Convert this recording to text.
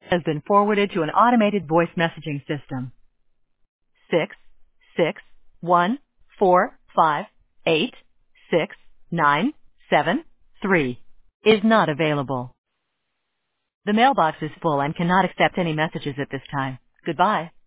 has been forwarded to an automated voice messaging system. 66145866973 is not available. The mailbox is full and cannot accept any messages at this time. Goodbye.